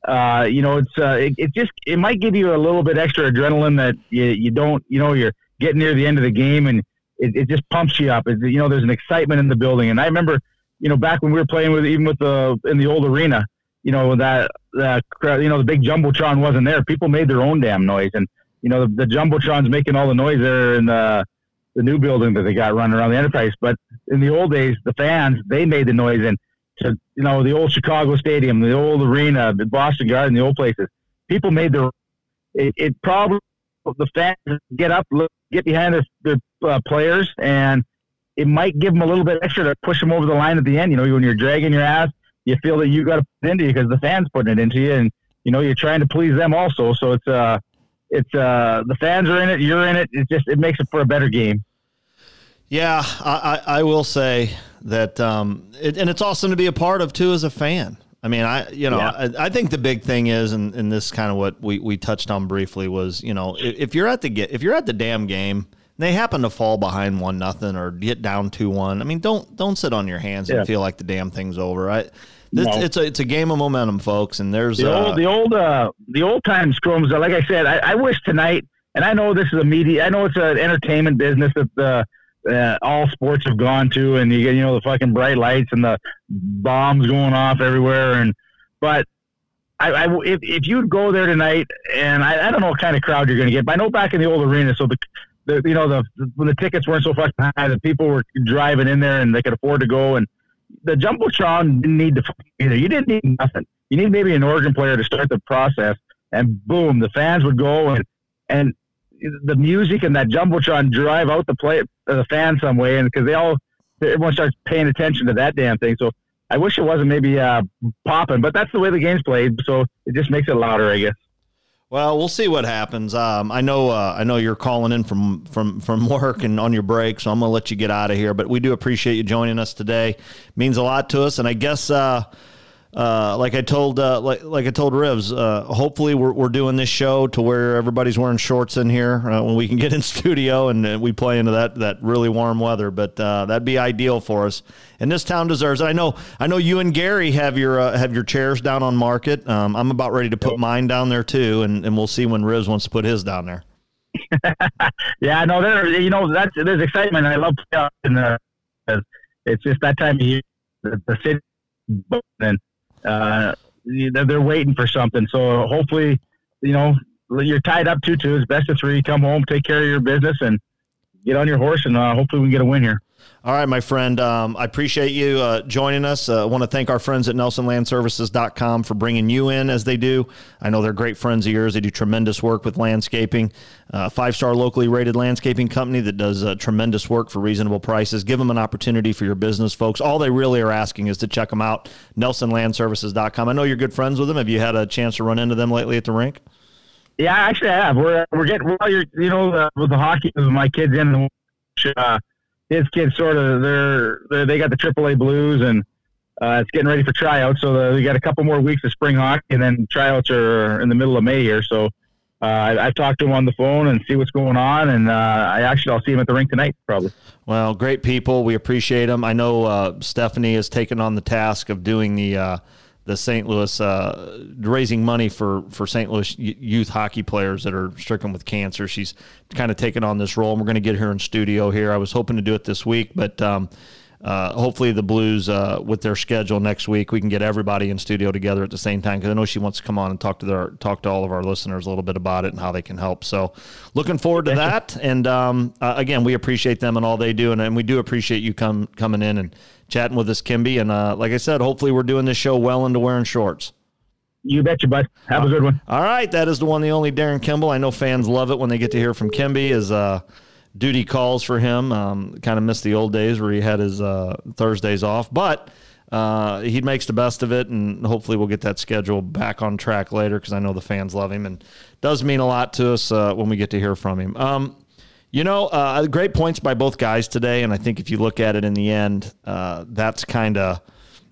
it might give you a little bit extra adrenaline that you don't, you're getting near the end of the game, and it just pumps you up. There's an excitement in the building. And I remember, back when we were playing in the old arena, that crowd, the big Jumbotron wasn't there. People made their own damn noise. And, the Jumbotron's making all the noise there in the new building that they got running around the Enterprise. But in the old days, the fans, they made the noise. And, the old Chicago Stadium, the old arena, the Boston Garden, the old places, people made it probably, the fans get up, get behind their players, and it might give them a little bit extra to push them over the line at the end. When you're dragging your ass, you feel that you got to put it into you because the fans putting it into you, and you're trying to please them also. So it's the fans are in it, you're in it. It makes it for a better game. Yeah, I will say that, and it's awesome to be a part of too as a fan. I mean, I think the big thing is, and this kind of what we touched on briefly was, if you're at the damn game, they happen to fall behind 1-0 or get down 2-1, I mean, don't sit on your hands and feel like the damn thing's over. It's a game of momentum, folks, and there's the old time scrums. Like I said, I wish tonight, and I know this is I know it's an entertainment business that all sports have gone to, and you get the fucking bright lights and the bombs going off everywhere, but if you'd go there tonight, and I don't know what kind of crowd you're going to get, but I know back in the old arena, so when the tickets weren't so fucking high, the people were driving in there and they could afford to go, and the Jumbotron didn't need to either. You didn't need nothing. You need maybe an organ player to start the process, and boom, the fans would go, and the music and that Jumbotron drive out the fans some way, and because everyone starts paying attention to that damn thing. So I wish it wasn't maybe popping, but that's the way the game's played, so it just makes it louder, I guess. Well, we'll see what happens. I know you're calling in from work and on your break, so I'm going to let you get out of here. But we do appreciate you joining us today. It means a lot to us, and I guess like I told Rivs, hopefully we're doing this show to where everybody's wearing shorts in here when we can get in studio and we play into that really warm weather. But that'd be ideal for us. And this town deserves it. I know you and Gary have your chairs down on Market. I'm about ready to put mine down there too, and we'll see when Rivs wants to put his down there. Yeah, no, there's excitement. I love playoffs, and it's just that time of year, the city, and they're waiting for something. So hopefully, you're tied up 2-2. It's best of 3. Come home, take care of your business, and get on your horse, and hopefully we can get a win here. All right, my friend. I appreciate you joining us. I want to thank our friends at NelsonLandServices.com for bringing you in as they do. I know they're great friends of yours. They do tremendous work with landscaping. 5-star locally rated landscaping company that does tremendous work for reasonable prices. Give them an opportunity for your business, folks. All they really are asking is to check them out, NelsonLandServices.com. I know you're good friends with them. Have you had a chance to run into them lately at the rink? Yeah, actually I have. We're getting, with the hockey, with my kids in his kids sort of they got the AAA Blues, and it's getting ready for tryouts. So we got a couple more weeks of spring hockey, and then tryouts are in the middle of May here. So I've talked to him on the phone and see what's going on, and I'll see him at the rink tonight probably. Well, great people. We appreciate them. I know Stephanie has taken on the task of doing the St. Louis, raising money for St. Louis youth hockey players that are stricken with cancer. She's kind of taken on this role, and we're going to get her in studio here. I was hoping to do it this week, but hopefully the Blues, with their schedule next week, we can get everybody in studio together at the same time, because I know she wants to come on and talk to all of our listeners a little bit about it and how they can help. So looking forward to that. And again, we appreciate them and all they do, and we do appreciate you coming in and chatting with us, Kimby. And like I said, hopefully we're doing this show well into wearing shorts. You betcha, bud. Have a good one. All right. That is the one, the only Darren Kimball. I know fans love it when they get to hear from Kimby. As duty calls for him. Kind of missed the old days where he had his Thursdays off, but he makes the best of it, and hopefully we'll get that schedule back on track later, because I know the fans love him, and does mean a lot to us when we get to hear from him. Great points by both guys today, and I think if you look at it in the end, that's kind of,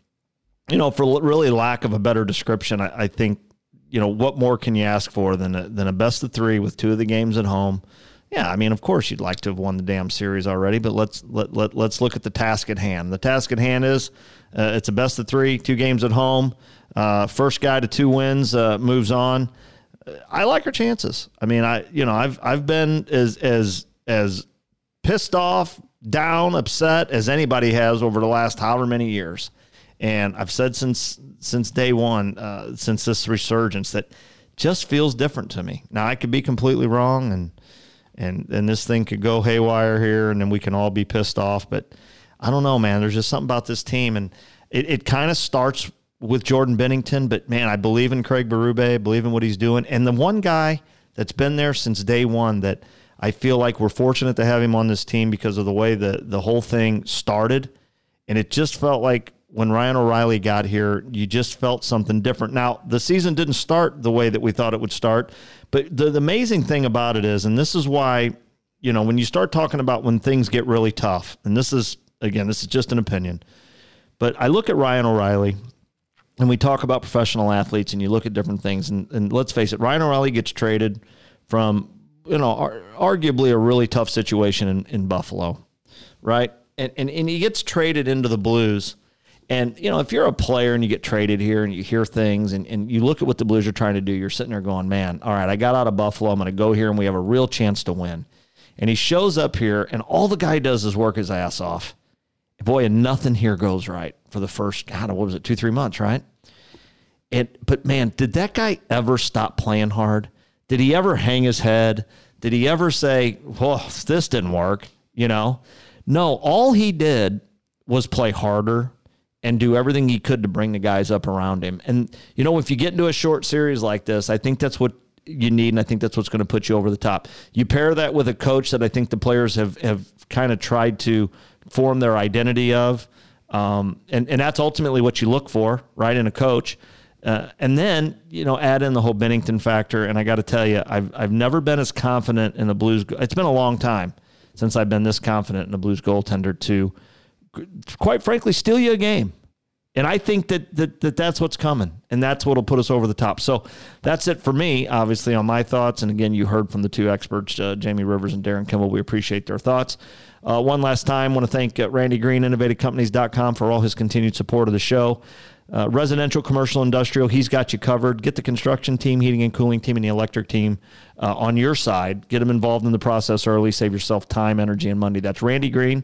for really lack of a better description, I think, what more can you ask for than a best of 3 with 2 of the games at home? Yeah, I mean, of course you'd like to have won the damn series already, but let's look at the task at hand. The task at hand is it's a best of 3, 2 games at home. First guy to 2 wins moves on. I like our chances. I mean, I've been as pissed off, down, upset as anybody has over the last however many years. And I've said since day one, since this resurgence, that just feels different to me. Now, I could be completely wrong, and this thing could go haywire here, and then we can all be pissed off. But I don't know, man. There's just something about this team, and it kind of starts with Jordan Binnington. But, man, I believe in Craig Berube. I believe in what he's doing. And the one guy that's been there since day one that I feel like we're fortunate to have him on this team because of the way the whole thing started. And it just felt like when Ryan O'Reilly got here, you just felt something different. Now, the season didn't start the way that we thought it would start, but the amazing thing about it is, and this is why, when you start talking about when things get really tough, and this is just an opinion, but I look at Ryan O'Reilly, and we talk about professional athletes, and you look at different things, and let's face it, Ryan O'Reilly gets traded from arguably a really tough situation in Buffalo, right? And he gets traded into the Blues. And, if you're a player and you get traded here and you hear things and you look at what the Blues are trying to do, you're sitting there going, man, all right, I got out of Buffalo. I'm going to go here and we have a real chance to win. And he shows up here and all the guy does is work his ass off. Boy, and nothing here goes right for the first, 2-3 months, right? But man, did that guy ever stop playing hard? Did he ever hang his head? Did he ever say, well, this didn't work? No, all he did was play harder and do everything he could to bring the guys up around him. And, if you get into a short series like this, I think that's what you need, and I think that's what's going to put you over the top. You pair that with a coach that I think the players have kind of tried to form their identity of, and that's ultimately what you look for, right, in a coach. And then, add in the whole Binnington factor, and I got to tell you, I've never been as confident in the Blues. It's been a long time since I've been this confident in the Blues goaltender to, quite frankly, steal you a game. And I think that's what's coming, and that's what will put us over the top. So that's it for me, obviously, on my thoughts. And again, you heard from the two experts, Jamie Rivers and Darren Kimball. We appreciate their thoughts. One last time, I want to thank Randy Green, InnovativeCompanies.com, for all his continued support of the show. Residential, commercial, industrial, he's got you covered. Get the construction team, heating and cooling team, and the electric team on your side. Get them involved in the process early. Save yourself time, energy, and money. That's Randy Green.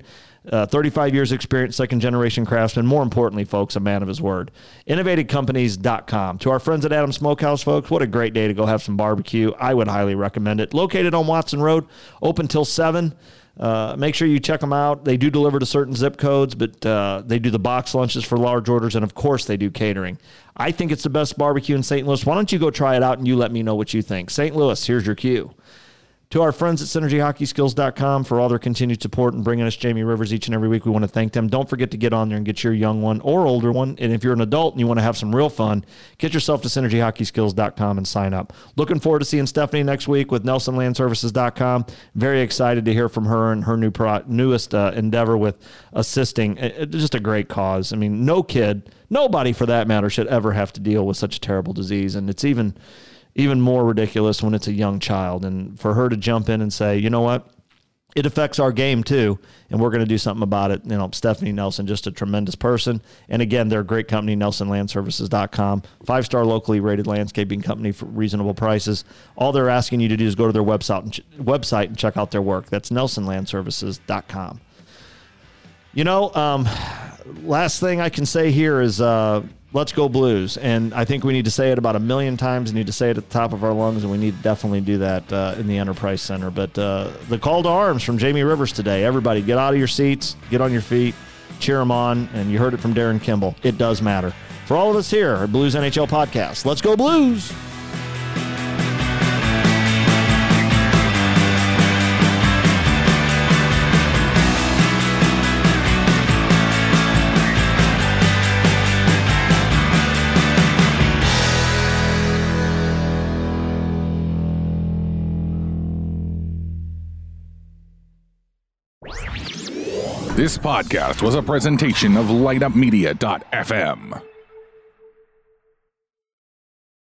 35 years experience, second-generation craftsman. More importantly, folks, a man of his word. InnovativeCompanies.com. To our friends at Adams Smokehouse, folks, what a great day to go have some barbecue. I would highly recommend it. Located on Watson Road, open till 7. Make sure you check them out. They do deliver to certain zip codes, but they do the box lunches for large orders, and, of course, they do catering. I think it's the best barbecue in St. Louis. Why don't you go try it out and you let me know what you think. St. Louis, here's your cue. To our friends at SynergyHockeySkills.com for all their continued support and bringing us Jamie Rivers each and every week. We want to thank them. Don't forget to get on there and get your young one or older one. And if you're an adult and you want to have some real fun, get yourself to SynergyHockeySkills.com and sign up. Looking forward to seeing Stephanie next week with NelsonLandServices.com. Very excited to hear from her and her newest endeavor with assisting. Just a great cause. I mean, no kid, nobody for that matter, should ever have to deal with such a terrible disease. And it's even more ridiculous when it's a young child. And for her to jump in and say, you know what, it affects our game too, and we're going to do something about it. Stephanie Nelson, just a tremendous person. And again, they're a great company, NelsonLandServices.com. 5-star locally rated landscaping company for reasonable prices. All they're asking you to do is go to their website and check out their work. That's NelsonLandServices.com. Last thing I can say here is let's go Blues. And I think we need to say it about 1 million times. We need to say it at the top of our lungs, and we need to definitely do that in the Enterprise Center. But the call to arms from Jamie Rivers today. Everybody, get out of your seats, get on your feet, cheer them on. And you heard it from Darren Kimball. It does matter. For all of us here at Blues NHL Podcast, let's go Blues. This podcast was a presentation of LightUpMedia.fm.